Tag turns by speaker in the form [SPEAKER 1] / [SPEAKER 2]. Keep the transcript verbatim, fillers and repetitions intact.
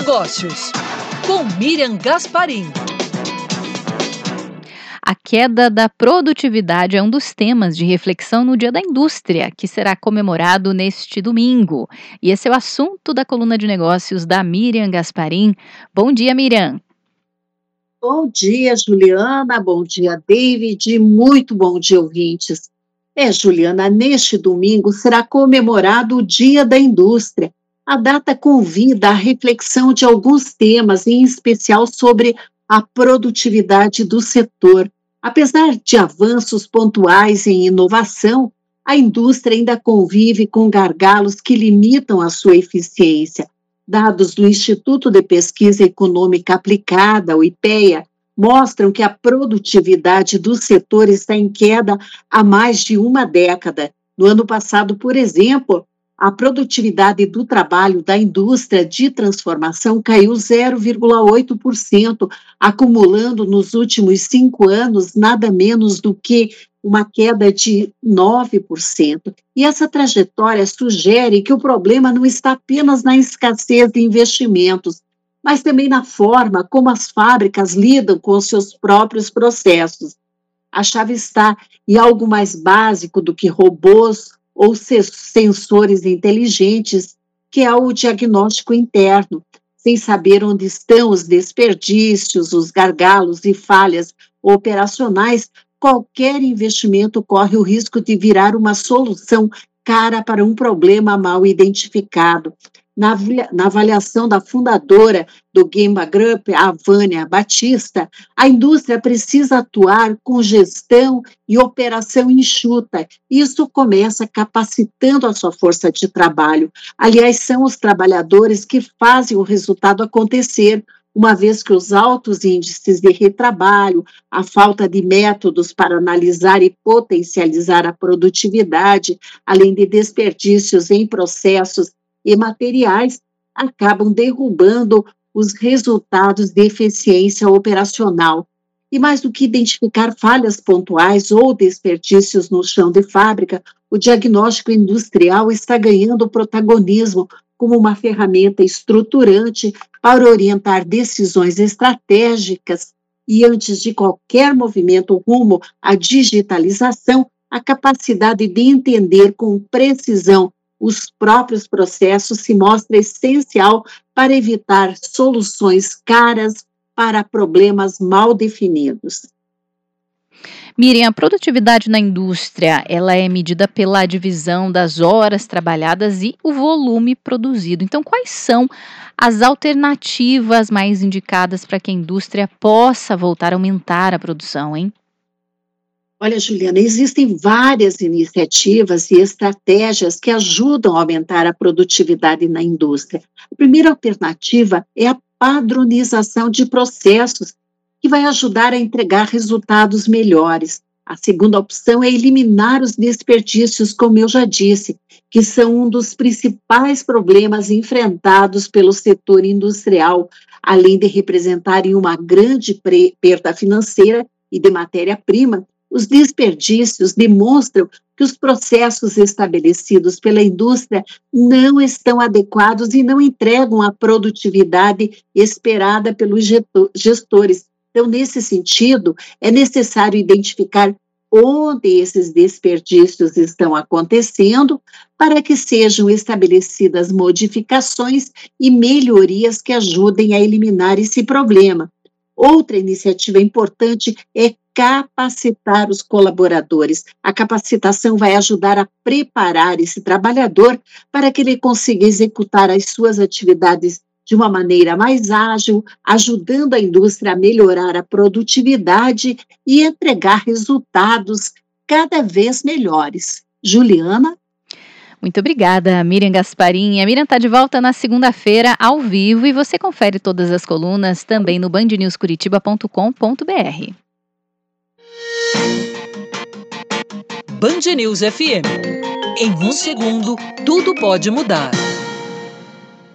[SPEAKER 1] Negócios, com Miriam Gasparim.
[SPEAKER 2] A queda da produtividade é um dos temas de reflexão no Dia da Indústria, que será comemorado neste domingo. E esse é o assunto da coluna de negócios da Miriam Gasparim. Bom dia, Miriam.
[SPEAKER 3] Bom dia, Juliana. Bom dia, David. Muito bom dia, ouvintes. É, Juliana, neste domingo será comemorado o Dia da Indústria. A data convida à reflexão de alguns temas, em especial sobre a produtividade do setor. Apesar de avanços pontuais em inovação, a indústria ainda convive com gargalos que limitam a sua eficiência. Dados do Instituto de Pesquisa Econômica Aplicada, o IPEA, mostram que a produtividade do setor está em queda há mais de uma década. No ano passado, por exemplo, a produtividade do trabalho da indústria de transformação caiu zero vírgula oito por cento, acumulando nos últimos cinco anos nada menos do que uma queda de nove por cento. E essa trajetória sugere que o problema não está apenas na escassez de investimentos, mas também na forma como as fábricas lidam com os seus próprios processos. A chave está em algo mais básico do que robôs ou sensores inteligentes, que é o diagnóstico interno. Sem saber onde estão os desperdícios, os gargalos e falhas operacionais, qualquer investimento corre o risco de virar uma solução cara para um problema mal identificado. Na, na avaliação da fundadora do Gemba Group, a Vânia Batista, a indústria precisa atuar com gestão e operação enxuta. Isso começa capacitando a sua força de trabalho. Aliás, são os trabalhadores que fazem o resultado acontecer, uma vez que os altos índices de retrabalho, a falta de métodos para analisar e potencializar a produtividade, além de desperdícios em processos e materiais, acabam derrubando os resultados de eficiência operacional. E mais do que identificar falhas pontuais ou desperdícios no chão de fábrica, o diagnóstico industrial está ganhando protagonismo como uma ferramenta estruturante para orientar decisões estratégicas e, antes de qualquer movimento rumo à digitalização, a capacidade de entender com precisão os próprios processos se mostra essencial para evitar soluções caras para problemas mal definidos.
[SPEAKER 2] Miriam, a produtividade na indústria, ela é medida pela divisão das horas trabalhadas e o volume produzido. Então, quais são as alternativas mais indicadas para que a indústria possa voltar a aumentar a produção, hein?
[SPEAKER 3] Olha, Juliana, existem várias iniciativas e estratégias que ajudam a aumentar a produtividade na indústria. A primeira alternativa é a padronização de processos, que vai ajudar a entregar resultados melhores. A segunda opção é eliminar os desperdícios, como eu já disse, que são um dos principais problemas enfrentados pelo setor industrial, além de representarem uma grande perda financeira e de matéria-prima. Os desperdícios demonstram que os processos estabelecidos pela indústria não estão adequados e não entregam a produtividade esperada pelos gestores. Então, nesse sentido, é necessário identificar onde esses desperdícios estão acontecendo para que sejam estabelecidas modificações e melhorias que ajudem a eliminar esse problema. Outra iniciativa importante é capacitar os colaboradores. A capacitação vai ajudar a preparar esse trabalhador para que ele consiga executar as suas atividades de uma maneira mais ágil, ajudando a indústria a melhorar a produtividade e entregar resultados cada vez melhores. Juliana?
[SPEAKER 2] Muito obrigada, Miriam Gasparim. A Miriam está de volta na segunda-feira, ao vivo, e você confere todas as colunas também no band news curitiba ponto com ponto b r.
[SPEAKER 1] Band News F M. Em um segundo, tudo pode mudar.